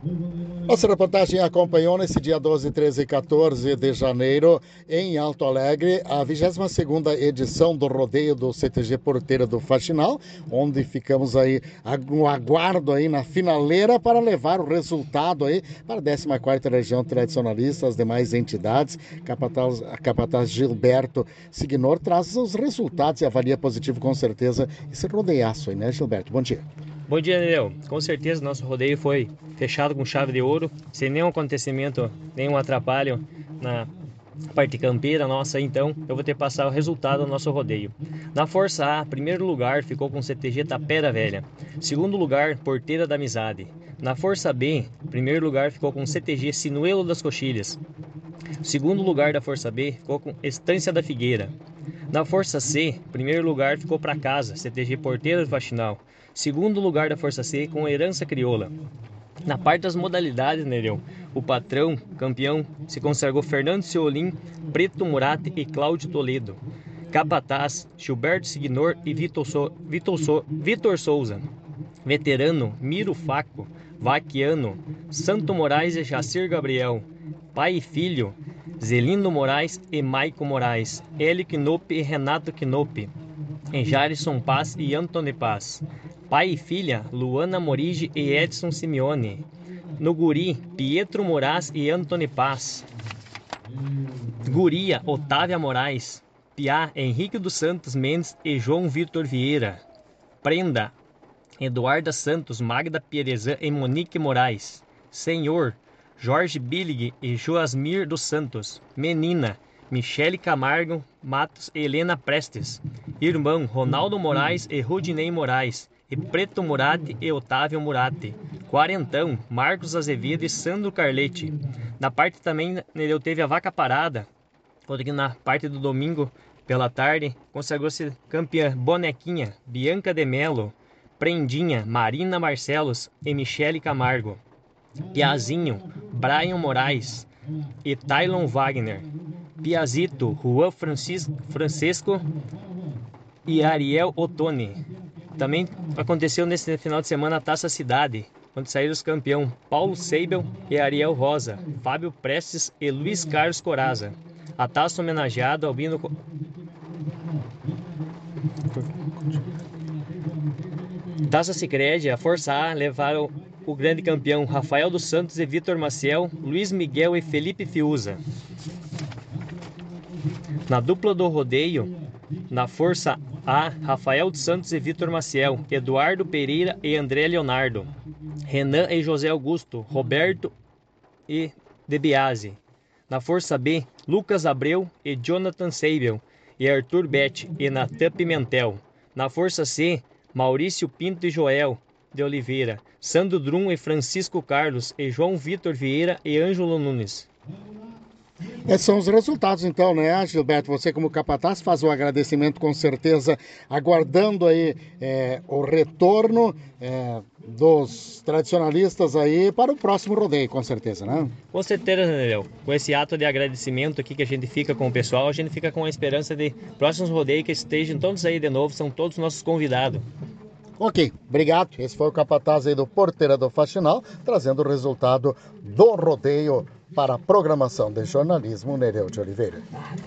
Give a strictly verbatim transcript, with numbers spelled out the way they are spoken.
Nossa reportagem acompanhou nesse dia doze, treze e quatorze de janeiro, em Alto Alegre, a vigésima segunda edição do rodeio do C T G Porteira do Faxinal, onde ficamos aí no aguardo aí na finaleira para levar o resultado aí para a décima quarta região tradicionalista, as demais entidades. Capataz, a capataz Gilberto Signor traz os resultados e avalia positivo com certeza esse rodeiaço aí, né, Gilberto? Bom dia. Bom dia, Nereu. Com certeza nosso rodeio foi fechado com chave de ouro, sem nenhum acontecimento, nenhum atrapalho na parte campeira nossa. Então eu vou ter que passar o resultado do nosso rodeio. Na Força A, primeiro lugar ficou com o C T G Tapera Velha. Segundo lugar, Porteira da Amizade. Na Força B, primeiro lugar ficou com o C T G Sinuelo das Coxilhas. Segundo lugar da Força B ficou com Estância da Figueira. Na Força C, primeiro lugar ficou para casa, C T G Porteira do Faxinal. Segundo lugar da Força C com Herança Crioula. Na parte das modalidades, Nereu, o patrão, campeão, se consagrou Fernando Ciolim, Preto Murate e Cláudio Toledo. Capataz, Gilberto Signor e Vitor, so, Vitor, so, Vitor Souza. Veterano, Miro Faco, Vaquiano, Santo Moraes e Jacir Gabriel. Pai e filho, Zelindo Moraes e Maico Moraes. Hélio Knope e Renato Knope. Enjarison Paz e Antony Paz. Pai e filha, Luana Morige e Edson Simeone. No Guri, Pietro Moraes e Antony Paz. Guria, Otávia Moraes. Piá, Henrique dos Santos Mendes e João Vitor Vieira. Prenda, Eduarda Santos, Magda Pierezan e Monique Moraes. Senhor, Jorge Billig e Joasmir dos Santos. Menina, Michele Camargo Matos e Helena Prestes. Irmão, Ronaldo Moraes e Rudinei Moraes. E Preto Murate e Otávio Murate. Quarentão, Marcos Azevedo e Sandro Carletti. Na parte também, ele teve a vaca parada. Outra que na parte do domingo, pela tarde, consagrou-se campeã Bonequinha, Bianca de Melo. Prendinha, Marina Marcelos e Michele Camargo. Piazinho, Brian Moraes e Tylon Wagner. Piazito, Juan Francisco, Francisco e Ariel Ottoni. Também aconteceu nesse final de semana a Taça Cidade, onde saíram os campeões Paulo Seibel e Ariel Rosa, Fábio Prestes e Luiz Carlos Coraza. A taça homenageada ao Bino... Taça Sicredi, a Força A levaram o grande campeão Rafael dos Santos e Vitor Maciel, Luiz Miguel e Felipe Fiuza. Na dupla do rodeio, na Força A, Rafael dos Santos e Vitor Maciel, Eduardo Pereira e André Leonardo, Renan e José Augusto, Roberto e De Biasi. Na Força B, Lucas Abreu e Jonathan Seibel, e Arthur Bete e Natan Pimentel. Na Força C, Maurício Pinto e Joel de Oliveira, Sandro Drum e Francisco Carlos, e João Vitor Vieira e Ângelo Nunes. Esses são os resultados então, né, Gilberto? Você como capataz faz o agradecimento com certeza, aguardando aí é, o retorno é, dos tradicionalistas aí para o próximo rodeio, com certeza, né? Com certeza, Daniel. Com esse ato de agradecimento aqui que a gente fica com o pessoal, a gente fica com a esperança de próximos rodeios que estejam todos aí de novo, são todos nossos convidados. Ok, obrigado. Esse foi o capataz aí do Porteira do Faxinal, trazendo o resultado do rodeio para a programação de jornalismo Nereu de Oliveira.